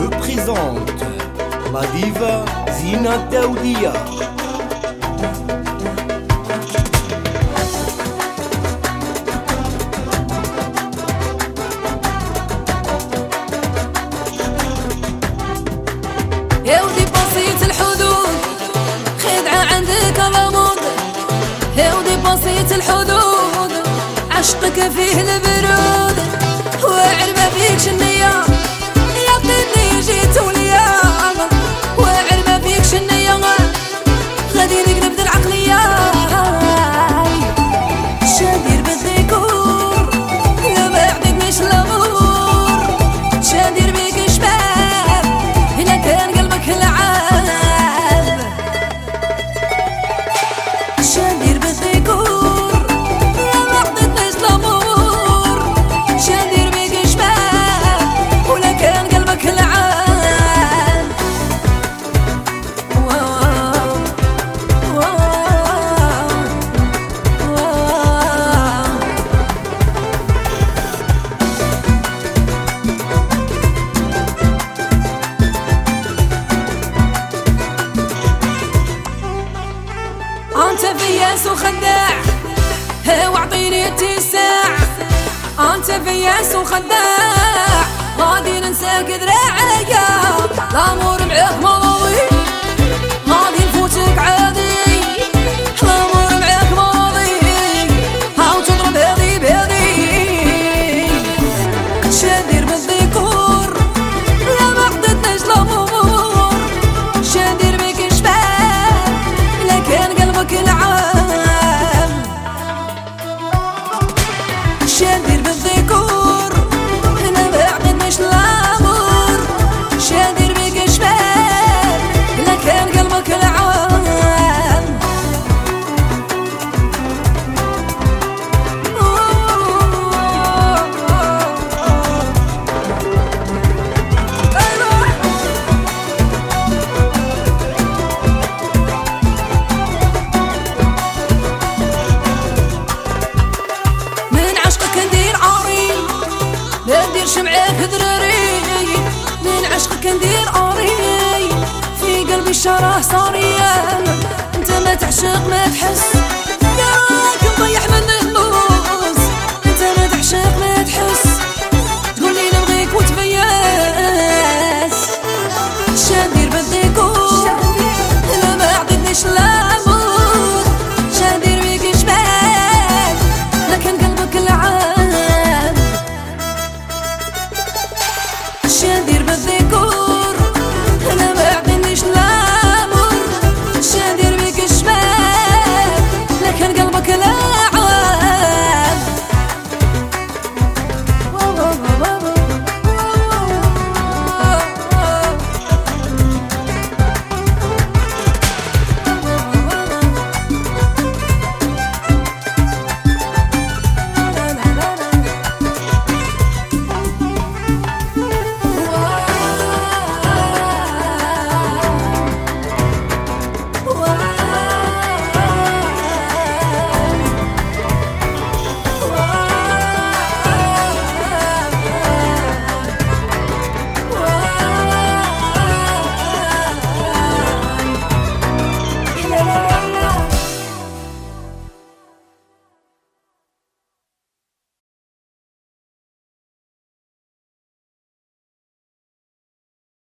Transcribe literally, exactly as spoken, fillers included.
me présente la diva Zina Daoudia. يا ودي بسيط الحدود خدعة عندك غموض، يا ودي بسيط الحدود عشقك فيه البرود، واعر ما فيكش النية يقيني جيت وليا، واعر ما فيكش النية غادي نقلب العقلية. شادير بالديكور لا ما يعطينيش الامور، شادير بيك شباب إلا كان قلبك لعاب، شادير بالديكور لا ما عطيتنيش الامور، شادير بيك شباب ولا كان قلبك لعاب. واو واو واو انت فياس وخداع واعطيني اتساع، انت فياس وخداع غادي ننساك ذراعيا، الامور معاك ماضي غادي نفوتك عادي، الامور معاك ماضي هاو تضرب هذي بهذي. شادير بالديكور لا ما عطيتناش الامور، شادير بك شباب لا كان قلبك العام، شادير بالديكور انا ما عطيتنيش الامور، شادير بك شباب لا كان قلبك العام. من عشقك ندير عريض ما نديرش معاك ذراري، من عشقك ندير عريض في قلبي الشراه صاريان، انت ما تعشق ما تحس ياك مضيع من النص، انت ما تعشق ما تحس تقولي نبغيك وتبياس. شادير بالديكور لا ما عطيتنيش الامور، شادير بيك شباب لكن قلبك العام، شادير بالديكور